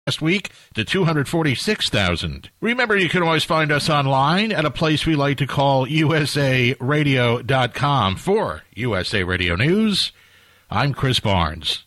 last week to 246,000. Remember, you can always find us online at a place we like to call usaradio.com. For USA Radio News, I'm Chris Barnes.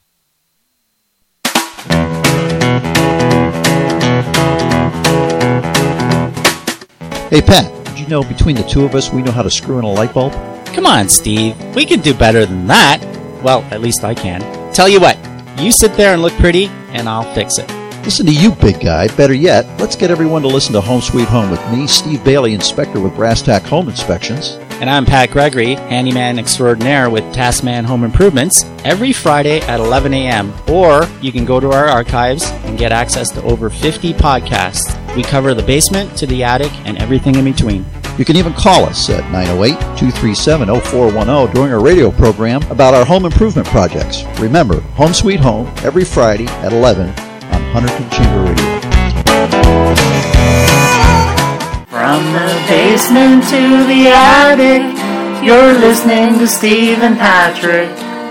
Hey, Pat, did you know between the two of us we know how to screw in a light bulb? Come on, Steve. We can do better than that. Well, at least I can. Tell you what, you sit there and look pretty, and I'll fix it. Listen to you, big guy. Better yet, let's get everyone to listen to Home Sweet Home with me, Steve Bailey, inspector with Brass Tack Home Inspections. And I'm Pat Gregory, handyman extraordinaire with Taskman Home Improvements, every Friday at 11 a.m. Or you can go to our archives and get access to over 50 podcasts. We cover the basement to the attic and everything in between. You can even call us at 908-237-0410 during our radio program about our home improvement projects. Remember, Home Sweet Home, every Friday at 11 on Huntington Chamber Radio. From the basement to the attic, you're listening to Steve and Patrick.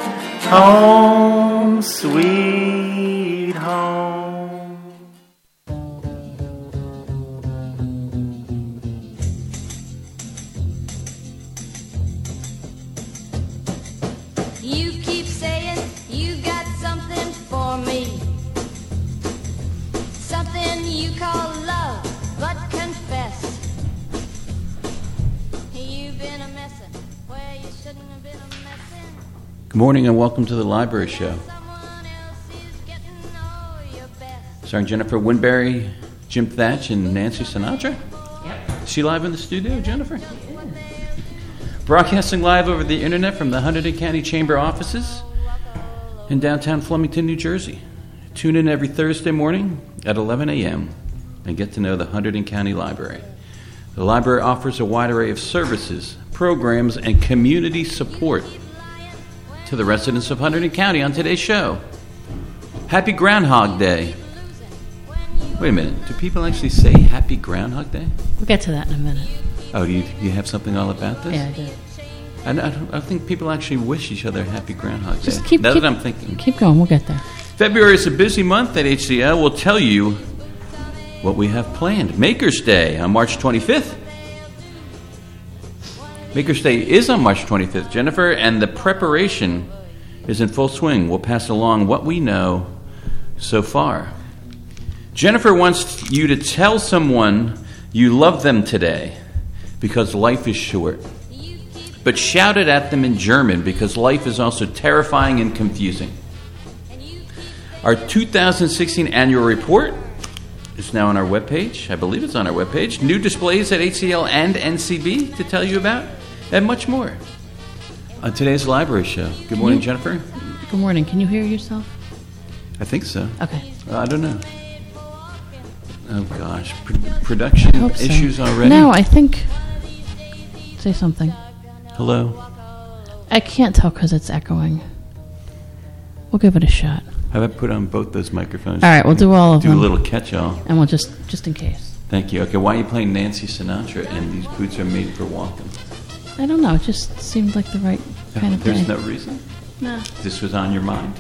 Home Sweet Home. You keep saying you got something for me, something you call love, but confess you've been a messin' where you shouldn't have been a messin'. Good morning and welcome to the Library Show. Someone else is getting all your best. Starring Jennifer Winberry, Jim Thatch, and Nancy Sinatra. Yep. Is she live in the studio, Jennifer? Broadcasting live over the internet from the Hunterdon County Chamber offices in downtown Flemington, New Jersey. Tune in every Thursday morning at 11 a.m. and get to know the Hunterdon County Library. The library offers a wide array of services, programs, and community support to the residents of Hunterdon County. On today's show, Happy Groundhog Day. Wait a minute, do people actually say Happy Groundhog Day? We'll get to that in a minute. Oh, you have something all about this? Yeah, I do. I think people actually wish each other Happy Groundhog Day. Just keep that I'm thinking. Keep going, we'll get there. February is a busy month at HCL. We'll tell you what we have planned. Maker's Day on March 25th. Maker's Day is on March 25th, Jennifer, and the preparation is in full swing. We'll pass along what we know so far. Jennifer wants you to tell someone you love them today because life is short. But shout it at them in German because life is also terrifying and confusing. Our 2016 annual report is now on our webpage. I believe it's on our webpage. New displays at HCL and NCB to tell you about, and much more. On today's Library Show. Good morning, Jennifer. Good morning. Can you hear yourself? I think so. Okay. I don't know. Oh, gosh. Production issues already? No, I think... Say something. Hello? I can't tell because it's echoing. We'll give it a shot. How about put on both those microphones? All right, we'll do all of them. Do a little catch-all. And we'll just in case. Thank you. Okay, why are you playing Nancy Sinatra and these boots are made for walking? I don't know. It just seemed like the right kind of There's thing. no reason? No. This was on your mind?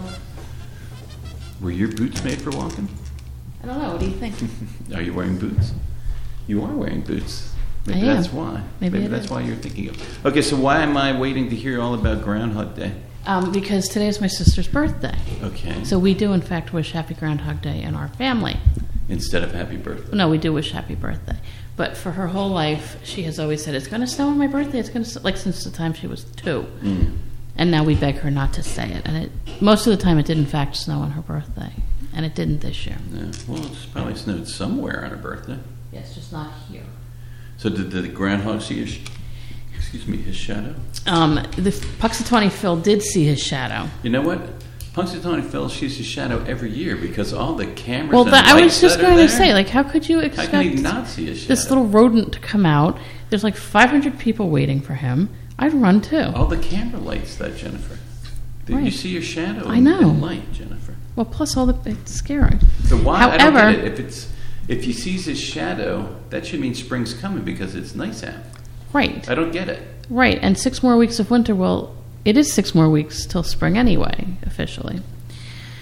Were your boots made for walking? I don't know. What do you think? Are you wearing boots? You are wearing boots. Maybe I am. that's why. Maybe that's is. why you're thinking of. Okay, so why am I waiting to hear all about Groundhog Day? Because today is my sister's birthday. Okay. So we do, in fact, wish Happy Groundhog Day in our family. Instead of Happy Birthday. No, we do wish Happy Birthday. But for her whole life, she has always said, it's going to snow on my birthday. It's going to like since the time she was 2. Mm. And now we beg her not to say it. And most of the time it did, in fact, snow on her birthday. And it didn't this year. Yeah. Well, it's probably snowed somewhere on her birthday. Yes, just not here. So did the groundhog see his shadow? The Puxatawny Phil did see his shadow. You know what? Punxsutawney Phil sees his shadow every year because all the cameras. Well, and I was lights just that are going to there, say, like, how could you expect how can he not see his shadow? this little rodent to come out? There's like 500 people waiting for him. I'd run too. All the camera lights, that Jennifer. Did Right. you see your shadow? I know. In light, Jennifer. Well, plus all the it's scary. So why? However, I don't get it. If he sees his shadow, that should mean spring's coming because it's nice out. right, I don't get it. right, and 6 more weeks of winter. Well, it is 6 more weeks till spring anyway, officially.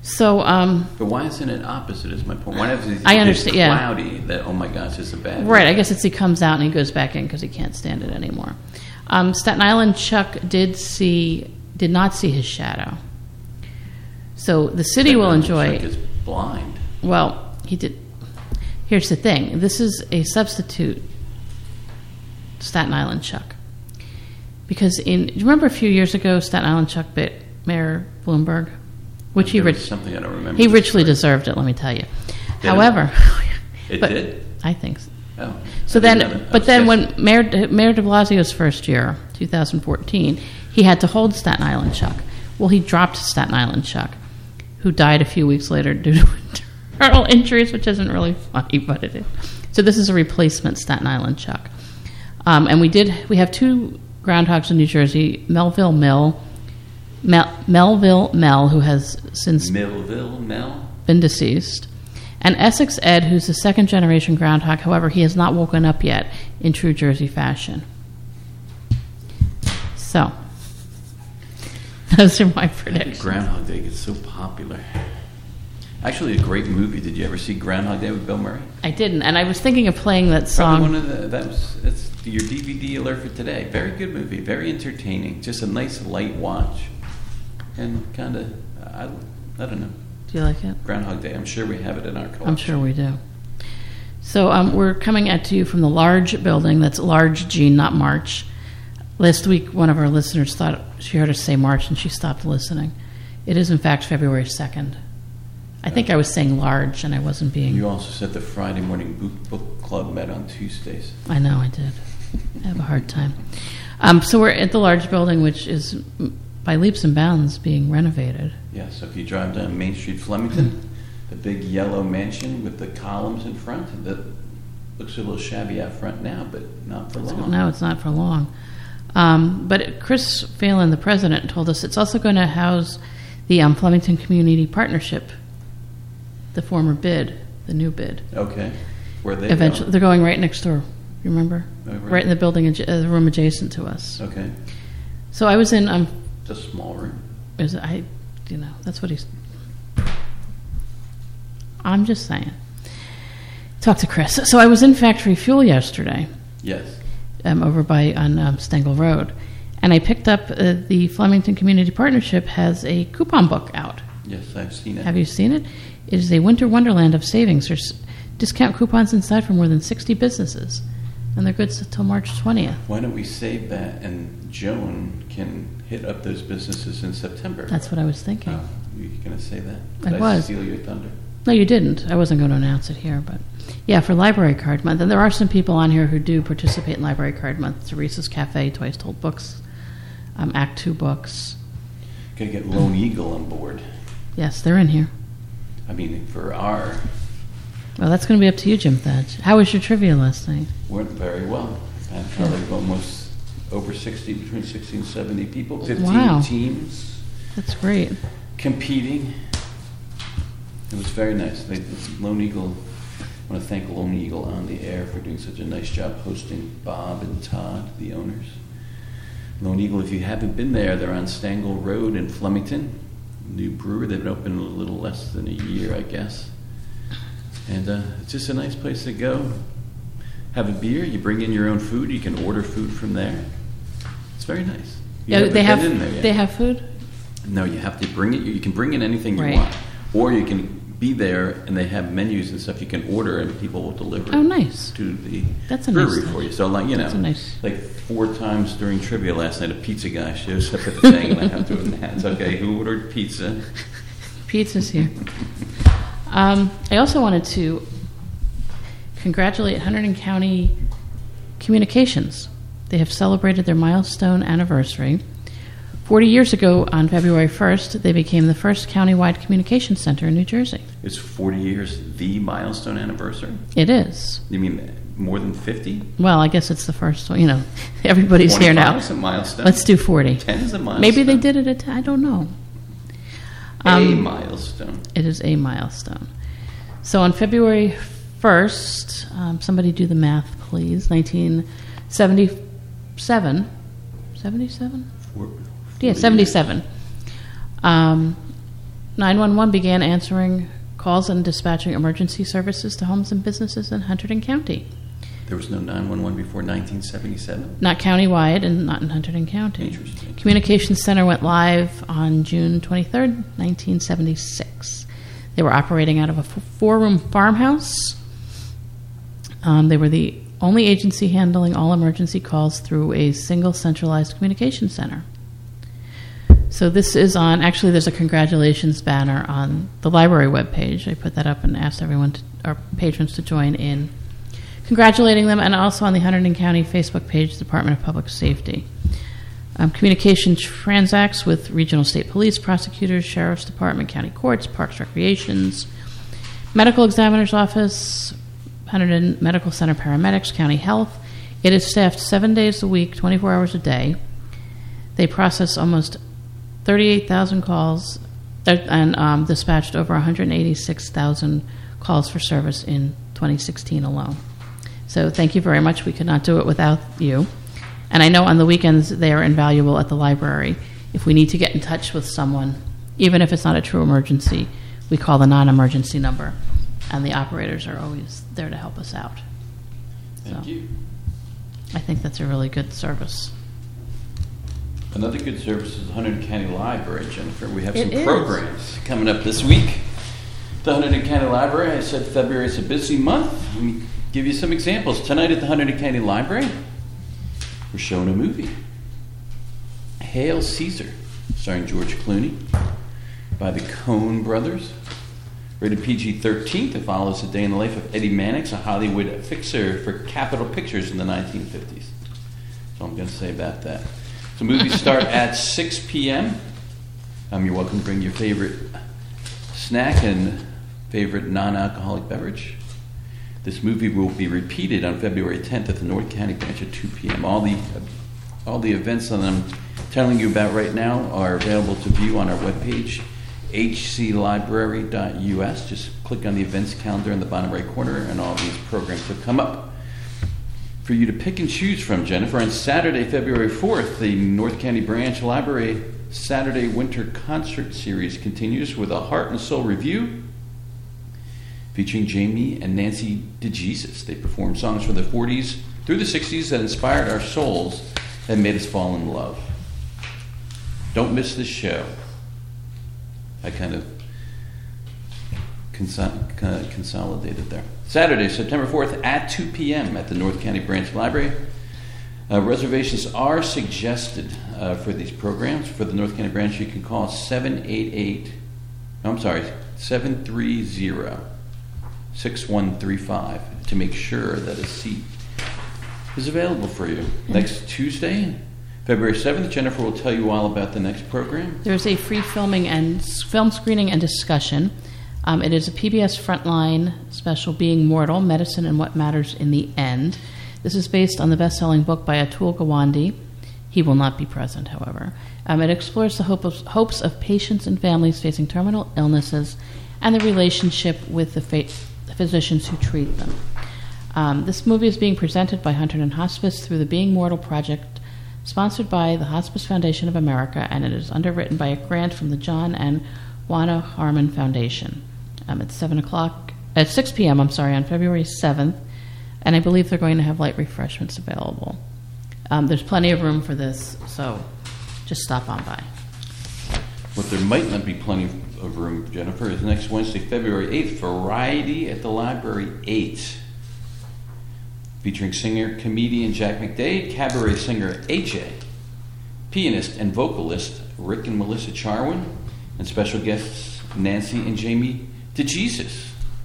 So, But why isn't it opposite? Is my point. Why is it I understand, yeah. cloudy? That oh my gosh, it's a bad. right, I guess it's he comes out and he goes back in because he can't stand it anymore. Staten Island Chuck did not see his shadow. So the city will enjoy. Chuck is blind. Well, he did. Here's the thing. This is a substitute Staten Island Chuck. Because do you remember a few years ago Staten Island Chuck bit Mayor Bloomberg? Which There was something I don't remember. he this richly story. deserved it, let me tell you. Did However, It but did. I think so. Oh. So I didn't know that. but then Okay. when Mayor de Blasio's first year, 2014, he had to hold Staten Island Chuck. Well, he dropped Staten Island Chuck, who died a few weeks later due to internal injuries, which isn't really funny, but it is. So this is a replacement Staten Island Chuck. And we have two groundhogs in New Jersey, Melville Mel, who has since Millville Mel. been deceased, and Essex Ed, who's a second-generation groundhog. However, he has not woken up yet in true Jersey fashion. So, those are my predictions. Groundhog Day gets so popular. Actually, a great movie. Did you ever see Groundhog Day with Bill Murray? I didn't, and I was thinking of playing that Probably song. one of that's your DVD alert for today. Very good movie. Very entertaining. Just a nice light watch, and kind of I don't know. Do you like it? Groundhog Day. I'm sure we have it in our collection. I'm sure we do. So we're coming at you from the large building. That's large G, not March. Last week, one of our listeners thought she heard us say March, and she stopped listening. It is, in fact, February 2nd. I think I was saying large, and I wasn't being... You also said the Friday morning book club met on Tuesdays. I know, I did. I have a hard time. So we're at the large building, which is by leaps and bounds being renovated. Yeah, so if you drive down Main Street, Flemington, the big yellow mansion with the columns in front, that looks a little shabby out front now, but not for long. No, it's not for long. But Chris Phelan, the president, told us it's also going to house the Flemington Community Partnership, the former bid, the new bid. Okay. Where they Eventually, go? they're going right next door. You remember? Oh, right. Right in the building, the room adjacent to us. Okay. So I was in. It's a small room. That's what he's. I'm just saying. Talk to Chris. So I was in Factory Fuel yesterday. Yes. Over on Stengel Road, and I picked up the Flemington Community Partnership has a coupon book out. Yes, I've seen it. Have you seen it? It is a winter wonderland of savings. There's discount coupons inside for more than 60 businesses, and they're good until March 20th. Why don't we save that and Joan can hit up those businesses in September? That's what I was thinking. Oh, you going to say that? I Did was. Steal your thunder? No, you didn't. I wasn't going to announce it here, but yeah, for Library Card Month. And there are some people on here who do participate in Library Card Month. Teresa's Cafe, Twice Told Books, Act 2 Books. Got to get Lone Eagle on board. Yes, they're in here. I mean, for our... Well, that's going to be up to you, Jim Thatch. How was your trivia last night? Went very well. Had probably almost over 60, between 60 and 70 people, 15 Wow. teams That's great. competing. It was very nice. Lone Eagle, I want to thank Lone Eagle on the air for doing such a nice job hosting Bob and Todd, the owners. Lone Eagle, if you haven't been there, they're on Stengel Road in Flemington. New brewery. They've been open a little less than a year, I guess. And it's just a nice place to go. Have a beer. You bring in your own food. You can order food from there. It's very nice. You haven't they been in there have yet. they have food. No, you have to bring it. You can bring in anything you Right. want, or you can be there and they have menus and stuff you can order, and people will deliver. Oh, nice. To the That's a nice brewery touch. for you. So, like That's a nice- like 4 times during trivia last night, a pizza guy shows up at the thing, and I have to announce, okay, who ordered pizza? Pizza's here. I also wanted to congratulate Hunterdon County Communications. They have celebrated their milestone anniversary. 40 years ago, on February 1st, they became the first countywide communication center in New Jersey. It's 40 years, the milestone anniversary? It is. You mean more than 50? Well, I guess it's the first one. You know, everybody's here now. 25 is a milestone. Let's do 40. 10 is a milestone. Maybe they did it at, I don't know. A milestone. It is a milestone. So on February 1st, somebody do the math, please, 1977. 77? Yeah, 77. 911 began answering calls and dispatching emergency services to homes and businesses in Hunterdon County. There was no 911 before 1977? Not countywide and not in Hunterdon County. Interesting. Communications Center went live on June 23rd, 1976. They were operating out of a four-room farmhouse. They were the only agency handling all emergency calls through a single centralized communication center. So this is on, actually there's a congratulations banner on the library webpage. I put that up and asked everyone, our patrons, to join in congratulating them, and also on the Hunterdon County Facebook page, Department of Public Safety. Communication transacts with regional state police, prosecutors, sheriff's department, county courts, parks, recreations, medical examiner's office, Hunterdon Medical Center paramedics, county health. It is staffed 7 days a week, 24 hours a day. They process almost 38,000 calls and dispatched over 186,000 calls for service in 2016 alone. So thank you very much. We could not do it without you. And I know on the weekends they are invaluable at the library. If we need to get in touch with someone, even if it's not a true emergency, we call the non-emergency number, and the operators are always there to help us out. Thank you. I think that's a really good service. Another good service is the Hunterdon County Library, Jennifer. We have some It is. programs coming up this week. The Hunterdon County Library, I said February is a busy month. Let me give you some examples. Tonight at the Hunterdon County Library, we're showing a movie, Hail Caesar, starring George Clooney, by the Coen brothers. Rated PG-13, it follows the day in the life of Eddie Mannix, a Hollywood fixer for Capitol Pictures in the 1950s. So I'm going to say about that. So movies start at 6 p.m. You're welcome to bring your favorite snack and favorite non-alcoholic beverage. This movie will be repeated on February 10th at the North County branch at 2 p.m. All the events that I'm telling you about right now are available to view on our webpage, hclibrary.us. Just click on the events calendar in the bottom right corner, and all these programs will come up for you to pick and choose from, Jennifer. On Saturday, February 4th, the North County Branch Library Saturday Winter Concert Series continues with a Heart and Soul review featuring Jamie and Nancy DeJesus. They perform songs from the 40s through the 60s that inspired our souls and made us fall in love. Don't miss this show. I kind of consolidated there. Saturday, September 4th at 2 p.m. at the North County Branch Library. Reservations are suggested for these programs. For the North County Branch, you can call 730-6135 to make sure that a seat is available for you. Next Tuesday, February 7th, Jennifer will tell you all about the next program. There's a free film screening and discussion. It is a PBS Frontline special, Being Mortal, Medicine and What Matters in the End. This is based on the best-selling book by Atul Gawande. He will not be present, however. It explores the hopes of patients and families facing terminal illnesses and the relationship with the physicians who treat them. This movie is being presented by Hunterdon Hospice through the Being Mortal project, sponsored by the Hospice Foundation of America, and it is underwritten by a grant from the John and Juana Harmon Foundation. It's 6 p.m. on February 7th, and I believe they're going to have light refreshments available. There's plenty of room for this, so just stop on by. What there might not be plenty of room, Jennifer, is next Wednesday, February 8th, Variety at the Library 8. Featuring singer, comedian Jack McDade, cabaret singer AJ, pianist and vocalist Rick and Melissa Charwin, and special guests Nancy and Jamie DeJesus.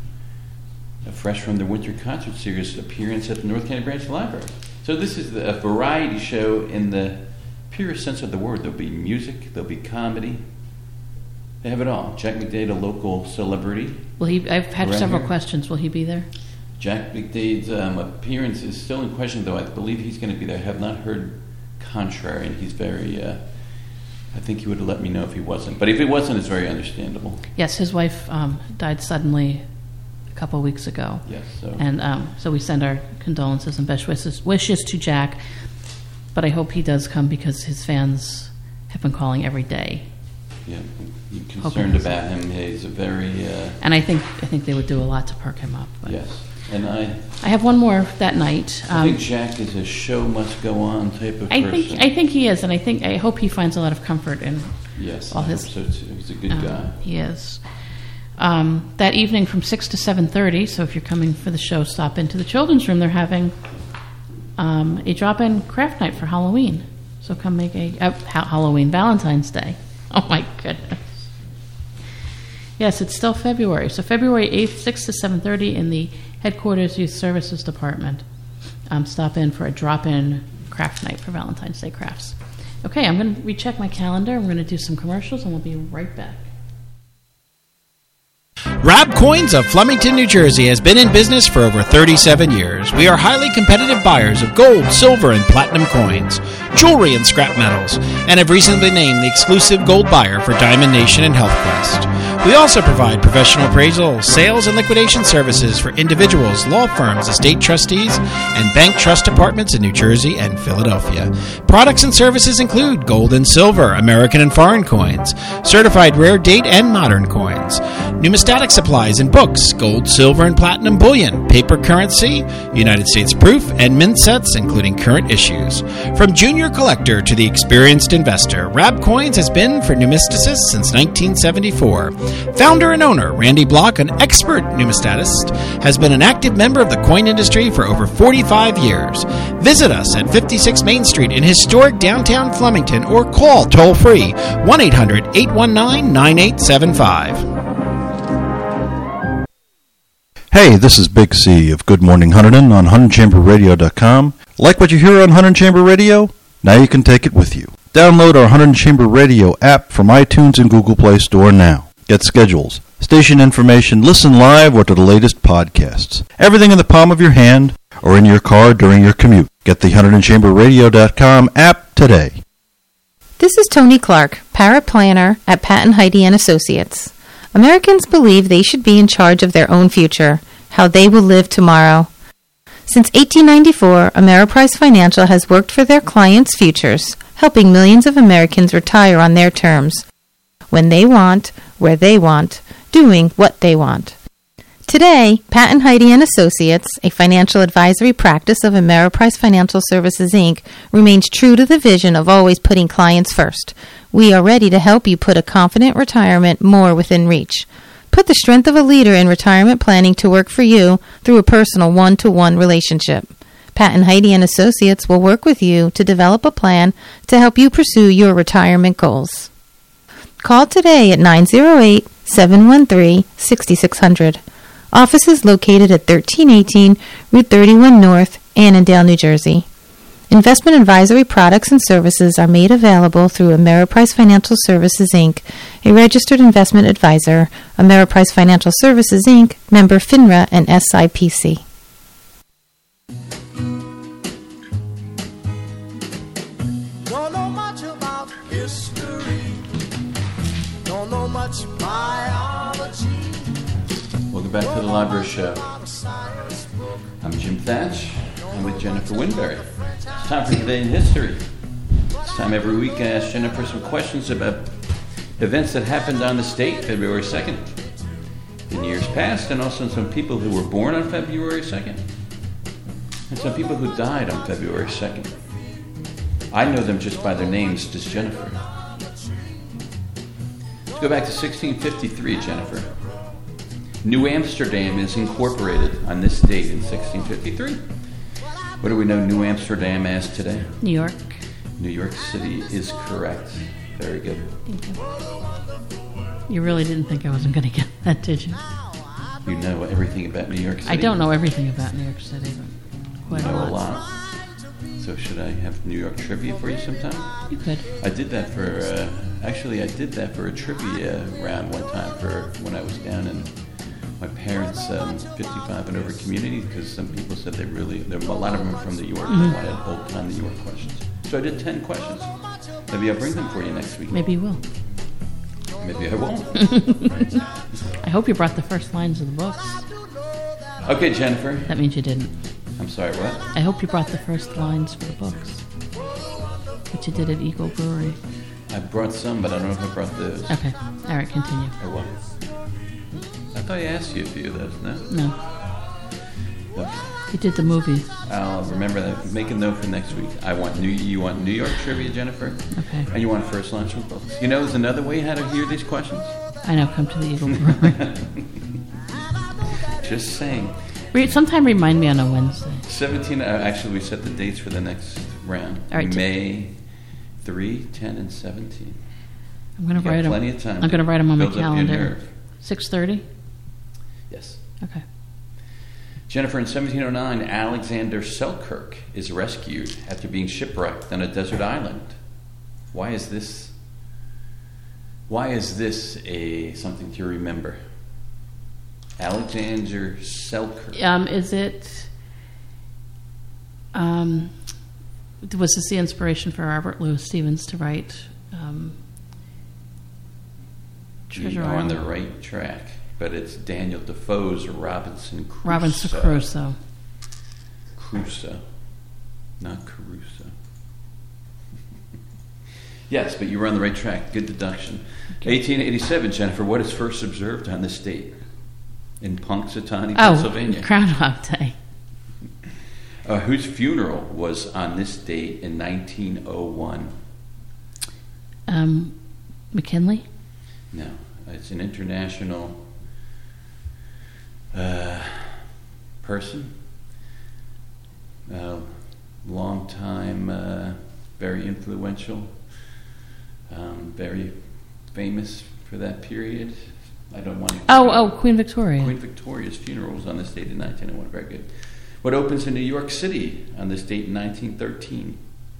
Fresh from their Winter Concert Series appearance at the North County Branch Library. So this is a variety show in the purest sense of the word. There'll be music, there'll be comedy. They have it all. Jack McDade, a local celebrity. I've had several questions. Will he be there? Jack McDade's appearance is still in question, though I believe he's going to be there. I have not heard contrary, and he's very... I think he would have let me know if he wasn't. But if he wasn't, it's very understandable. Yes, his wife died suddenly a couple of weeks ago. Yes. So. And so we send our condolences and best wishes to Jack. But I hope he does come because his fans have been calling every day Yeah, you're concerned about him. He's a very... And I think they would do a lot to perk him up. But yes. And I have one more that night. I think Jack is a show must go on type of person. I think he is, and I hope he finds a lot of comfort in yes, all I his... hope so too. He's a good guy. He is. That evening from 6 to 7:30, so if you're coming for the show, stop into the children's room. They're having a drop-in craft night for Halloween. So come make a Halloween Valentine's Day. Oh my goodness. Yes, it's still February. So February 8th, 6 to 7:30 in the Headquarters Youth Services Department. Stop in for a drop-in craft night for Valentine's Day crafts. Okay, I'm going to recheck my calendar. I'm going to do some commercials, and we'll be right back. Rab Coins of Flemington, New Jersey has been in business for over 37 years. We are highly competitive buyers of gold, silver, and platinum coins, jewelry, and scrap metals, and have recently been named the exclusive gold buyer for Diamond Nation and HealthQuest. We also provide professional appraisal, sales, and liquidation services for individuals, law firms, estate trustees, and bank trust departments in New Jersey and Philadelphia. Products and services include gold and silver, American and foreign coins, certified rare date and modern coins, numismatic supplies and books, gold, silver, and platinum bullion, paper currency, United States proof, and mint sets, including current issues. From junior collector to the experienced investor, Rab Coins has been for numisticists since 1974. Founder and owner, Randy Block, an expert numismatist, has been an active member of the coin industry for over 45 years. Visit us at 56 Main Street in historic downtown Flemington or call toll-free 1-800-819-9875. Hey, this is Big C of Good Morning Hunterdon on HunterdonChamberRadio.com. Like what you hear on Hunterdon Chamber Radio? Now you can take it with you. Download our Hunterdon Chamber Radio app from iTunes and Google Play Store now. Get schedules, station information, listen live or to the latest podcasts. Everything in the palm of your hand or in your car during your commute. Get the HunterdonChamberRadio.com app today. This is Tony Clark, paraplanner at Pat & Heidi & Associates. Americans believe they should be in charge of their own future, how they will live tomorrow. Since 1894, Ameriprise Financial has worked for their clients' futures, helping millions of Americans retire on their terms, when they want, where they want, doing what they want. Today, Pat & Heidi & Associates, a financial advisory practice of Ameriprise Financial Services, Inc., remains true to the vision of always putting clients first. We are ready to help you put a confident retirement more within reach. Put the strength of a leader in retirement planning to work for you through a personal one-to-one relationship. Pat & Heidi & Associates will work with you to develop a plan to help you pursue your retirement goals. Call today at 908-713-6600. Office is located at 1318 Route 31 North, Annandale, New Jersey. Investment advisory products and services are made available through Ameriprise Financial Services, Inc., a registered investment advisor. Ameriprise Financial Services, Inc., member FINRA and SIPC. Don't know much about history. Don't know much biology. Welcome back to the Library Show. I'm Jim Thatch. I'm with Jennifer Winberry. It's time for Today in History. This time every week I ask Jennifer some questions about events that happened on the state February 2nd in years past, and also some people who were born on February 2nd and some people who died on February 2nd. I know them just by their names, just Jennifer. Let's go back to 1653, Jennifer. New Amsterdam is incorporated on this date in 1653. What do we know New Amsterdam as today? New York. New York City is correct. Very good. Thank you. You really didn't think I wasn't going to get that, did you? You know everything about New York City? I don't know everything about New York City, but quite you know a lot. So should I have New York trivia for you sometime? You could. I did that for, I did that for a trivia round one time for when I was down in my parents' 55 and over community, because some people said a lot of them are from New York, they wanted old-time New York questions. So I did 10 questions. Maybe I'll bring them for you next week. Maybe you will. Maybe I won't. I hope you brought the first lines of the books. Okay, Jennifer. That means you didn't. I'm sorry, what? I hope you brought the first lines for the books, which you did at Eagle Brewery. I brought some, but I don't know if I brought those. Okay. All right, continue. Oh, well. I thought I asked you a few of those, no? No. Oops. You did the movies. I'll remember that. Make a note for next week. You want New York trivia, Jennifer? Okay. And you want first lunch with books. You know there's another way how to hear these questions? I know, come to the Eagle Brewery. Just saying. Sometime remind me on a Wednesday. 17, actually we set the dates for the next round. All right, May 3, 10, and 17. I'm going to write them. Plenty of time. I'm going to write them on my Build up your calendar. nerve. 6:30? Yes. Okay. Jennifer, in 1709, Alexander Selkirk is rescued after being shipwrecked on a desert island. Why is this something to remember? Alexander Selkirk. Was this the inspiration for Robert Louis Stevens to write Treasure You are on Island? the right track, but it's Daniel Defoe's Robinson Crusoe. Robinson Crusoe. Crusoe, not Caruso. Yes, but you were on the right track. Good deduction. 1887, Jennifer, what is first observed on this date? In Punxsutawney, Pennsylvania. Groundhog Day. Whose funeral was on this date in 1901? McKinley? No, it's an international person. Long time, very influential, very famous for that period. I don't want to... Queen Victoria. Queen Victoria's funeral was on this date in 1901. Very good. What opens in New York City on this date in 1913?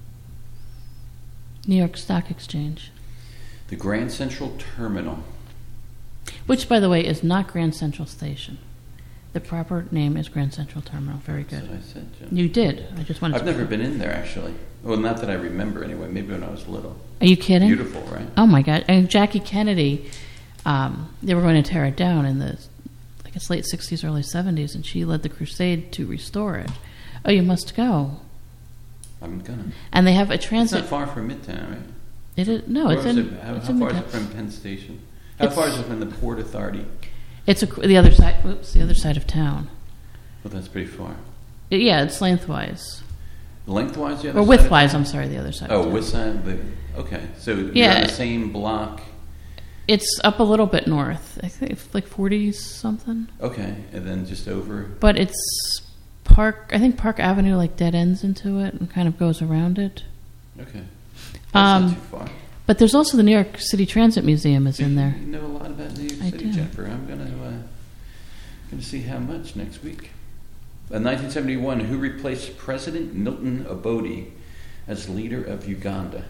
New York Stock Exchange. The Grand Central Terminal. Which, by the way, is not Grand Central Station. The proper name is Grand Central Terminal. Very good. That's what I said, Jim. You did. I just wanted I've to... never been in there, actually. Well, not that I remember, anyway. Maybe when I was little. Are you kidding? Beautiful, right? Oh, my God. And Jackie Kennedy, they were going to tear it down in the, I guess, late 60s, early 70s, and she led the crusade to restore it. Oh, you must go. I'm gonna. And they have a transit... It's not far from Midtown, right? It is, no, it's in... How it's far in is it Midtown. from Penn Station? How far is it from the Port Authority? It's the other side. Oops, the other side of town. Well, that's pretty far. Yeah, it's lengthwise. Lengthwise, the other Or side? widthwise, I'm sorry, the other side. Oh, width side? Okay, so you're Yeah. on the same block. It's up a little bit north. I think it's like 40-something. Okay, and then just over. But it's Park Avenue like dead ends into it and kind of goes around it. Okay. That's not too far. But there's also the New York City Transit Museum is in there. You know a lot about New York I City, do. Jennifer. I'm gonna see how much next week. In 1971, who replaced President Milton Obote as leader of Uganda?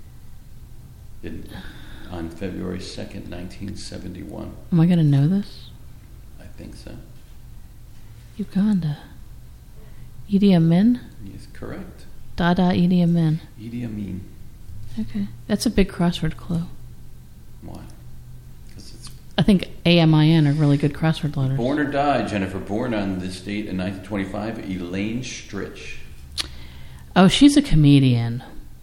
On February 2nd, 1971. Am I going to know this? I think so. Uganda. Idi Amin? Yes, correct. Dada Idi Amin. Idi Amin. Okay. That's a big crossword clue. Why? Because it's... I think AMIN are really good crossword letters. Born or died, Jennifer. Born on this date in 1925, Elaine Stritch. Oh, she's a comedian.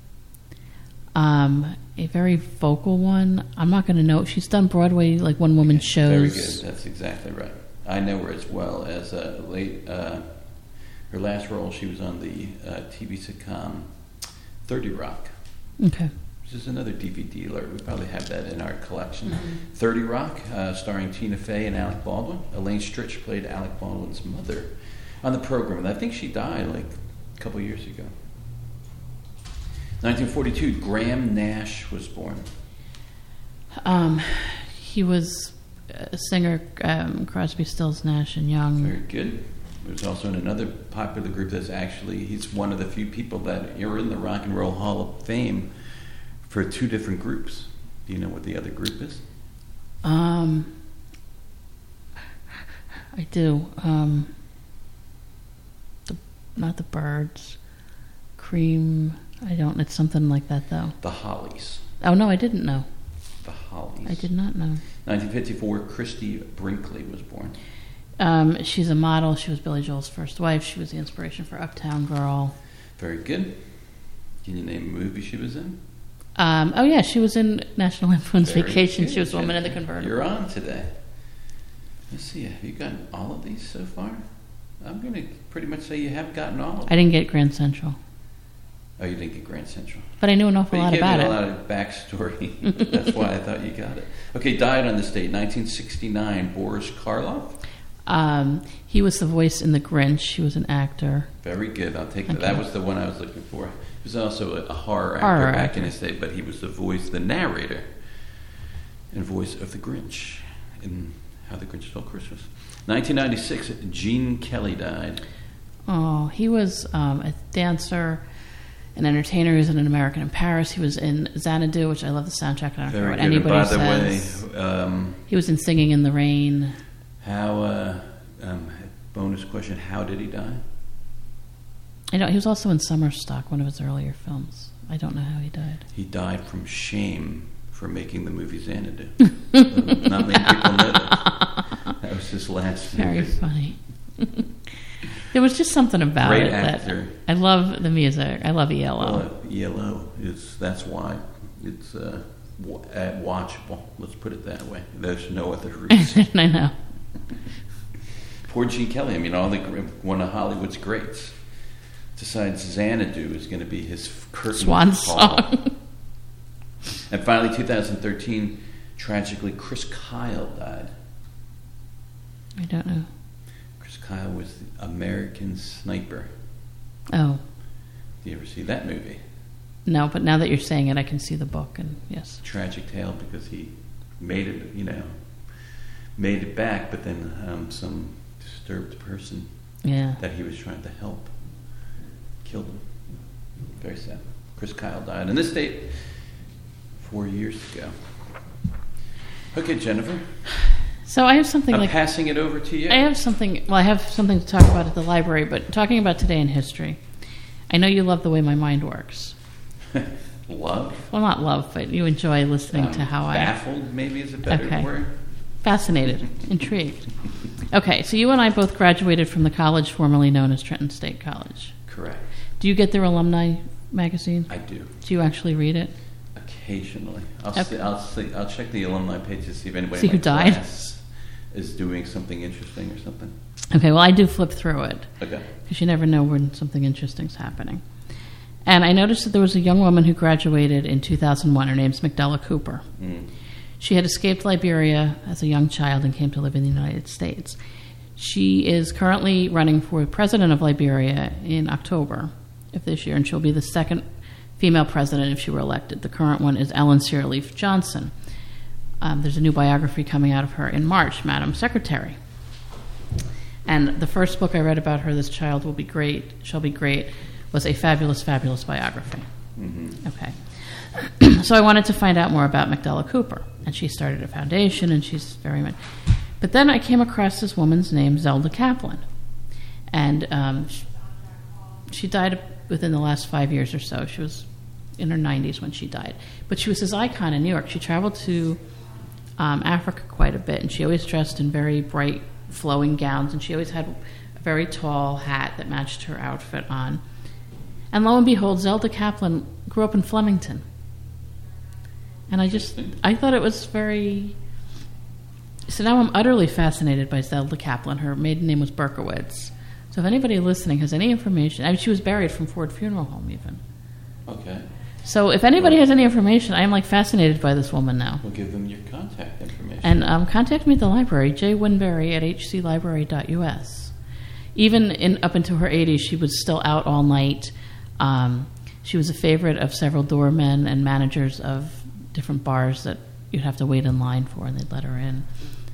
A very vocal one. I'm not going to know. She's done Broadway, like one-woman shows. Very good. That's exactly right. I know her as well as her last role. She was on the TV sitcom 30 Rock. Okay. Which is another DVD alert. We probably have that in our collection. Mm-hmm. 30 Rock, starring Tina Fey and Alec Baldwin. Elaine Stritch played Alec Baldwin's mother on the program. And I think she died like a couple years ago. 1942, Graham Nash was born. He was a singer, Crosby, Stills, Nash and Young. Very good. He was also in another popular group that's actually, he's one of the few people that are in the Rock and Roll Hall of Fame for two different groups. Do you know what the other group is? I do. Not the Birds. Cream. I don't. It's something like that, though. The Hollies. Oh, no, I didn't know. The Hollies. I did not know. 1954, Christy Brinkley was born. She's a model. She was Billy Joel's first wife. She was the inspiration for Uptown Girl. Very good. Can you name a movie she was in? Oh yeah, she was in National Lampoon's Very Vacation. good, She was Woman in the Jennifer. Convertible. You're on today. Let's see. Have you gotten all of these so far? I'm going to pretty much say you have gotten all of them. I didn't get Grand Central, Oh, you didn't get Grand Central. but I knew an awful But lot you gave about me it. a lot of backstory. That's why I thought you got it. Okay, died on this date, 1969. Boris Karloff. He was the voice in The Grinch. He was an actor. Very good. I'll take that. Okay. That was the one I was looking for. He was also a horror actor Horror back actor. in his day, but he was the voice, the narrator, and voice of the Grinch in How the Grinch Stole Christmas. 1996, Gene Kelly died. Oh, he was a dancer, an entertainer. He was in An American in Paris. He was in Xanadu, which I love the soundtrack. I don't care Very what good. And anybody by the says. way, He was in Singing in the Rain. how, bonus question, how did he die? I know he was also in Summer Stock, one of his earlier films. I don't know how he died. He died from shame for making the movie Xanadu. Not many people know that. That was his last Very movie. funny. There was just something about Great it actor. that I love the music. I love ELO. Well, ELO is, that's why it's watchable. Let's put it that way. There's no other reason. I know. Poor Gene Kelly. I mean, one of Hollywood's greats. Decides Xanadu is going to be his curtain Swan call. song. And finally, 2013, tragically, Chris Kyle died. I don't know. Chris Kyle was the American Sniper. Oh. Do you ever see that movie? No, but now that you're saying it, I can see the book, and yes. Tragic tale because he made it, made it back, but then some disturbed person that he was trying to help killed him. Very sad. Chris Kyle died on this date 4 years ago. Okay, Jennifer. So I have something I'm passing it over to you. I have something to talk about at the library, but talking about today in history. I know you love the way my mind works. Love? Well, not love, but you enjoy listening to how baffled, maybe is a better word. Fascinated, intrigued. Okay, so you and I both graduated from the college formerly known as Trenton State College. Correct. Do you get their alumni magazine? I do. Do you actually read it? Occasionally. I'll check the alumni page to see if anybody See in who my died? class is doing something interesting or something. Okay, well, I do flip through it. Okay. Because you never know when something interesting is happening. And I noticed that there was a young woman who graduated in 2001. Her name's Magdala Cooper. Mm. She had escaped Liberia as a young child and came to live in the United States. She is currently running for president of Liberia in October of this year, and she'll be the second female president if she were elected. The current one is Ellen Sirleaf Johnson. There's a new biography coming out of her in March, Madam Secretary. And the first book I read about her, This Child Will Be Great, Shall Be Great, was a fabulous, fabulous biography. Mm-hmm. Okay. So I wanted to find out more about Magdala Cooper. And she started a foundation, and she's very much... But then I came across this woman's name, Zelda Kaplan. And she died within the last 5 years or so. She was in her 90s when she died. But she was this icon in New York. She traveled to Africa quite a bit, and she always dressed in very bright, flowing gowns, and she always had a very tall hat that matched her outfit on. And lo and behold, Zelda Kaplan grew up in Flemington. And I thought it was very... So now I'm utterly fascinated by Zelda Kaplan. Her maiden name was Berkowitz. So if anybody listening has any information... I mean, she was buried from Ford Funeral Home, even. Okay. So if anybody has any information, I am fascinated by this woman now. We'll give them your contact information. And contact me at the library, jwinberry@hclibrary.us. Even up until her 80s, she was still out all night. She was a favorite of several doormen and managers of different bars that you'd have to wait in line for, and they'd let her in.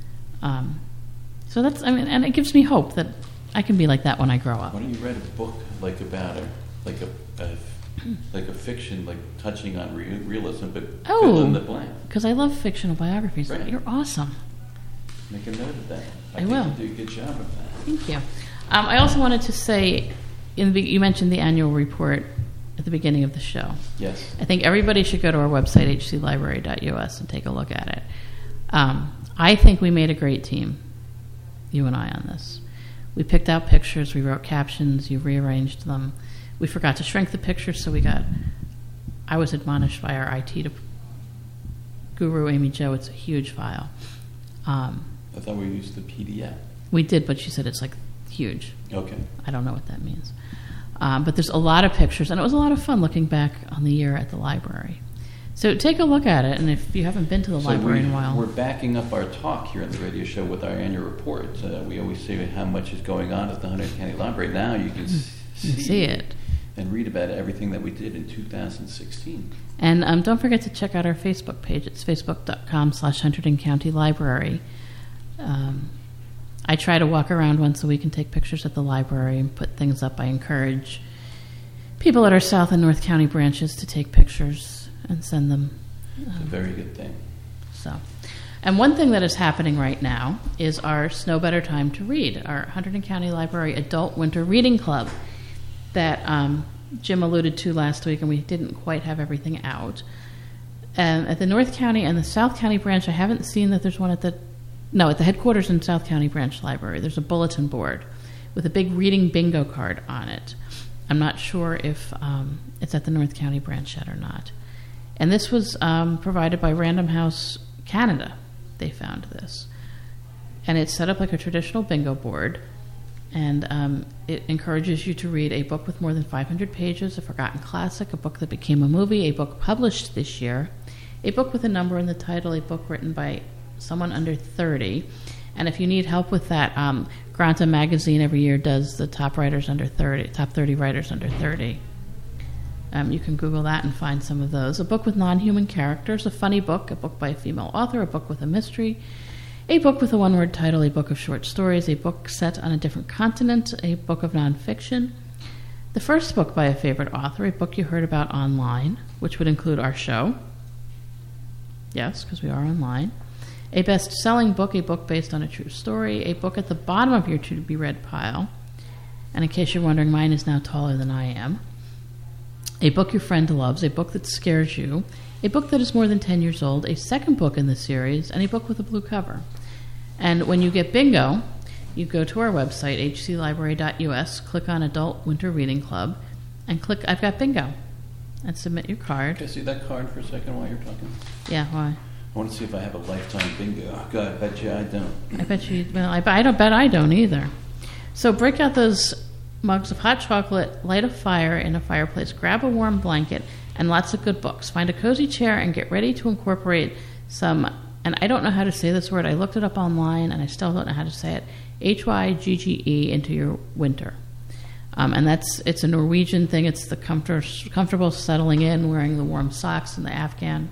So that's, and it gives me hope that I can be like that when I grow up. Why don't you write a book about her, like a fiction, touching on realism, but fill in the blank? Because I love fictional biographies. Right. You're awesome. Make a note of that. I will. You do a good job of that. Thank you. I also wanted to say, you mentioned the annual report at the beginning of the show. Yes. I think everybody should go to our website, hclibrary.us, and take a look at it. I think we made a great team, you and I, on this. We picked out pictures, we wrote captions, you rearranged them. We forgot to shrink the pictures, so we got I was admonished by our IT guru, Amy Jo, it's a huge file. I thought we used the PDF. We did, but she said it's like huge. Okay. I don't know what that means. But there's a lot of pictures, and it was a lot of fun looking back on the year at the library. So take a look at it, and if you haven't been to the library in a while. We're backing up our talk here on the radio show with our annual report. We always say how much is going on at the Hunterdon County Library. Now you can see it and read about everything that we did in 2016. And don't forget to check out our Facebook page. It's facebook.com/Hunterdon County Library. I try to walk around once a week and take pictures at the library and put things up. I encourage people at our South and North County branches to take pictures and send them. It's a very good thing. And one thing that is happening right now is our Snow Better Time to Read, our Hunterdon County Library Adult Winter Reading Club that Jim alluded to last week, and we didn't quite have everything out. At the North County and the South County branch, I haven't seen that there's one at the headquarters in South County Branch Library. There's a bulletin board with a big reading bingo card on it. I'm not sure if it's at the North County branch yet or not. And this was provided by Random House Canada. They found this. And it's set up like a traditional bingo board. And it encourages you to read a book with more than 500 pages, a forgotten classic, a book that became a movie, a book published this year, a book with a number in the title, a book written by someone under 30. And if you need help with that, Granta Magazine every year does the top 30 writers under 30. You can Google that and find some of those. A book with non-human characters, a funny book, a book by a female author, a book with a mystery, a book with a one-word title, a book of short stories, a book set on a different continent, a book of nonfiction, the first book by a favorite author, a book you heard about online, which would include our show. Yes, because we are online. A best-selling book, a book based on a true story, a book at the bottom of your to-be-read pile, and in case you're wondering, mine is now taller than I am. A book your friend loves, a book that scares you, a book that is more than 10 years old, a second book in the series, and a book with a blue cover. And when you get bingo, you go to our website, hclibrary.us, click on Adult Winter Reading Club, and click I've Got Bingo, and submit your card. Can I see that card for a second while you're talking? Yeah, why? I want to see if I have a lifetime bingo. Oh, God, I bet you I don't. I bet you, well, I don't bet I don't either. So break out those mugs of hot chocolate, light a fire in a fireplace, grab a warm blanket, and lots of good books. Find a cozy chair and get ready to incorporate some, and I don't know how to say this word, I looked it up online and I still don't know how to say it, Hygge into your winter. And it's a Norwegian thing. It's the comfortable settling in, wearing the warm socks and the Afghan.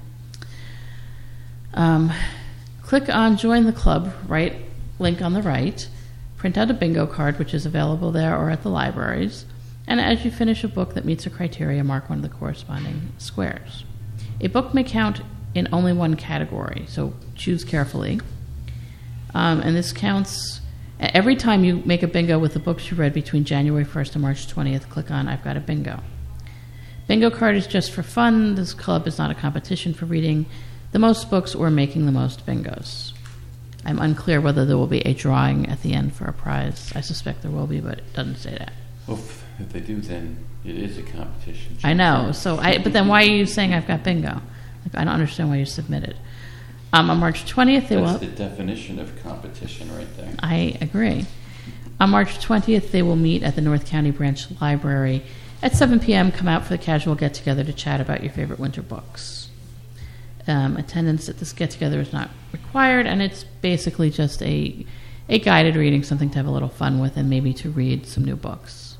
Click on Join the Club, right link on the right. Print out a bingo card, which is available there or at the libraries. And as you finish a book that meets a criteria, mark one of the corresponding squares. A book may count in only one category, so choose carefully. And this counts every time you make a bingo with the books you read between January 1st and March 20th. Click on I've Got a Bingo. Bingo card is just for fun. This club is not a competition for reading the most books or making the most bingos. I'm unclear whether there will be a drawing at the end for a prize. I suspect there will be, but it doesn't say that. Well, if they do, then it is a competition. I know. But then why are you saying I've got bingo? I don't understand why you submitted. On March 20th, That's the definition of competition right there. I agree. On March 20th, they will meet at the North County Branch Library at 7 p.m. Come out for the casual get-together to chat about your favorite winter books. Attendance at this get-together is not required, and it's basically just a guided reading, something to have a little fun with, and maybe to read some new books.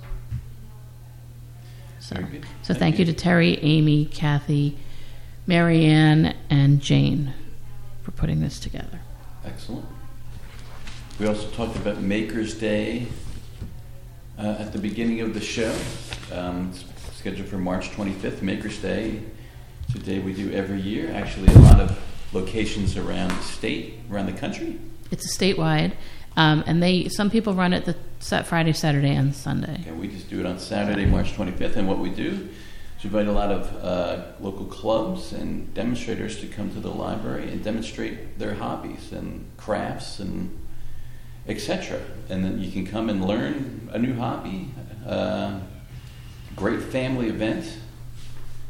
So thank you to Terry, Amy, Kathy, Marianne, and Jane for putting this together. Excellent. We also talked about Maker's Day at the beginning of the show. It's scheduled for March 25th, Maker's Day. It's a day we do every year. Actually, a lot of locations around the state, around the country. It's a statewide, and some people run it the Friday, Saturday, and Sunday. Okay, we just do it on Saturday, March 25th, and what we do is we invite a lot of local clubs and demonstrators to come to the library and demonstrate their hobbies and crafts and etc. And then you can come and learn a new hobby. Great family event.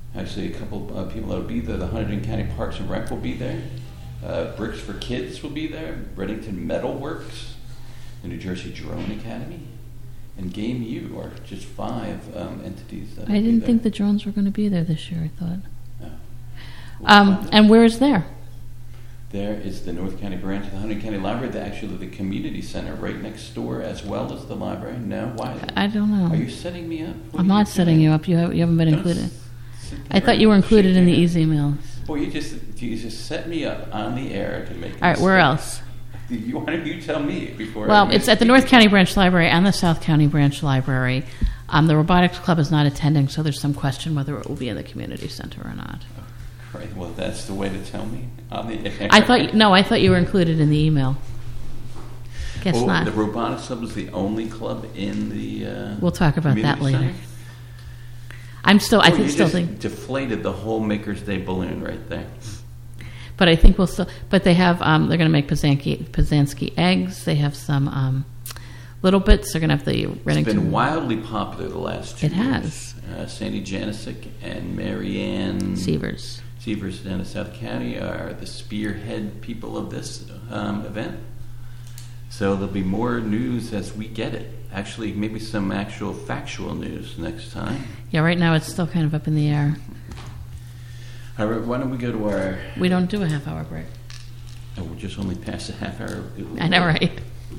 Actually, a couple of people that will be there. The Hunterdon County Parks and Rec will be there. Bricks for Kids will be there. Reddington Metal Works. The New Jersey Drone Academy. And Game U are just 5 entities that will I be didn't there. think the drones were going to be there this year, I thought. No. We'll And where is there? There is the North County branch of the Hunterdon County Library, actually the community center right next door, as well as the library. No, why? I don't know. Are you setting me up? What I'm are not you setting doing? you up. You haven't been Don't included. sit I there thought you were and included shake in the your easy mails. Well, you just set me up on the air to make. All right, where else? Why don't you tell me before? Well, it's at the North County Branch Library and the South County Branch Library. The Robotics Club is not attending, so there's some question whether it will be in the community center or not. Right. Well, that's the way to tell me on the air. I thought you were included in the email. Guess Oh, not. The Robotics Club is the only club in the. We'll talk about that community later. center? I still You think, deflated the whole Maker's Day balloon right there. but I think we'll still. But they have. They're going to make Pazanski eggs. They have some little bits. They're going to have the Reddington. It's been wildly popular the last 2 It years. has. Sandy Janisic and Marianne Sievers down in South County are the spearhead people of this event. So there'll be more news as we get it. Actually, maybe some actual factual news next time. Yeah, right now it's still kind of up in the air. All right, why don't we go to our... We don't do a half-hour break. Oh, we're just only past a half hour. I know, right?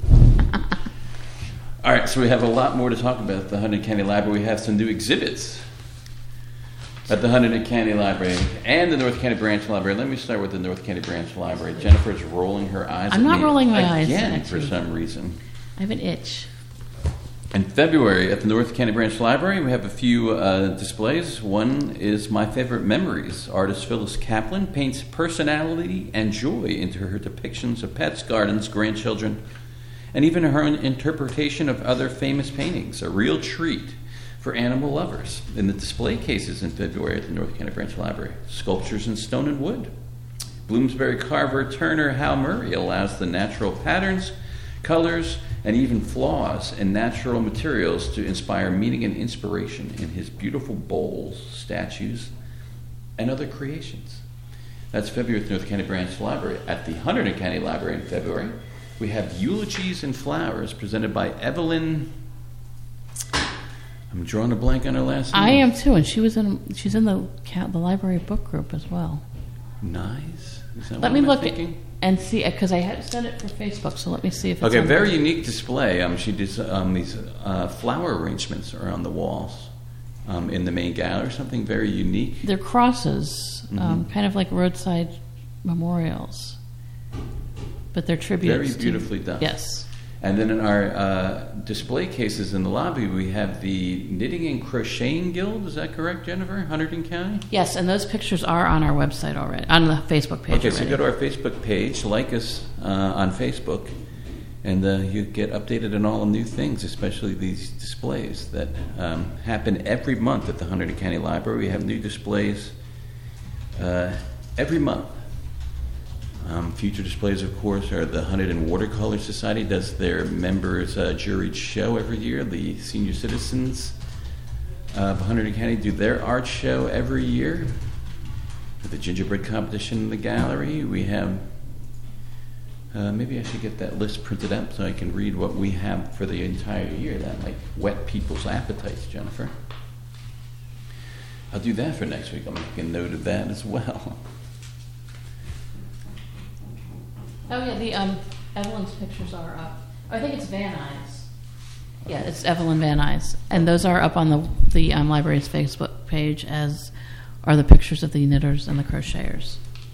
All right, so we have a lot more to talk about at the Hunterdon County Library. We have some new exhibits at the Hunterdon County Library and the North County Branch Library. Let me start with the North County Branch Library. Jennifer's rolling her eyes I'm at not me rolling my eyes, again for actually. some reason. I have an itch. In February at the North County Branch Library, we have a few displays. One is My Favorite Memories. Artist Phyllis Kaplan paints personality and joy into her depictions of pets, gardens, grandchildren, and even her own interpretation of other famous paintings. A real treat for animal lovers. In the display cases in February at the North County Branch Library, sculptures in stone and wood. Bloomsbury carver Turner Hal Murray allows the natural patterns, colors, and even flaws in natural materials to inspire meaning and inspiration in his beautiful bowls, statues, and other creations. That's February at the North County Branch Library. At the Hunterdon County Library in February, we have Eulogies in Flowers presented by Evelyn. I'm drawing a blank on her last name. I am too, and she's in the library book group as well. Nice. Is that Let what me I'm look thinking? and see, because I had sent it for Facebook, so let me see if it's Okay, on very there. unique display. She did these flower arrangements around the walls in the main gallery. Something very unique. They're crosses, kind of like roadside memorials, but they're tributes. Very to- beautifully done. Yes. And then in our display cases in the lobby, we have the Knitting and Crocheting Guild. Is that correct, Jennifer? Hunterdon County? Yes, and those pictures are on our website already, on the Facebook page Okay, so already. go to our Facebook page, like us on Facebook, and you get updated on all the new things, especially these displays that happen every month at the Hunterdon County Library. We have new displays every month. Future displays, of course, are the Hunterdon Watercolor Society does their members' juried show every year. The senior citizens of Hunterdon County do their art show every year. With the gingerbread competition in the gallery, we have. Maybe I should get that list printed up so I can read what we have for the entire year. That might whet people's appetites, Jennifer. I'll do that for next week. I'll make a note of that as well. Oh yeah, the Evelyn's pictures are up. Oh, I think it's Van Nuys. Yeah, it's Evelyn Van Nuys, and those are up on the library's Facebook page, as are the pictures of the knitters and the crocheters.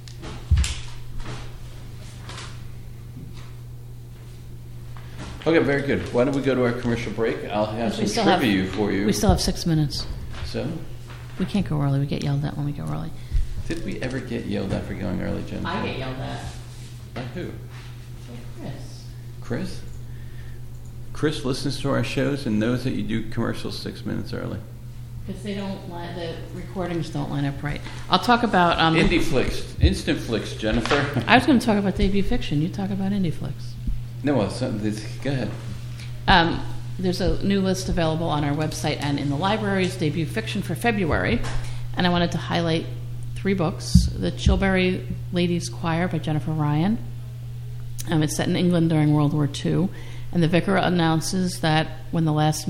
Okay, very good. Why don't we go to our commercial break? I'll have We some still trivia for you. We still have 6 minutes. So, We can't go early. We get yelled at when we go early. did we ever get yelled at for going early, Jennifer? I get yelled at. By who? Chris. Chris? Chris listens to our shows and knows that you do commercials 6 minutes early. Because the recordings don't line up right. I'll talk about Indie flicks, instant flicks, Jennifer. I was going to talk about debut fiction. You talk about indie flicks. No, go ahead. There's a new list available on our website and in the library's debut fiction for February. And I wanted to highlight 3 books. The Chilbury Ladies Choir by Jennifer Ryan. It's set in England during World War II. And the vicar announces that when the last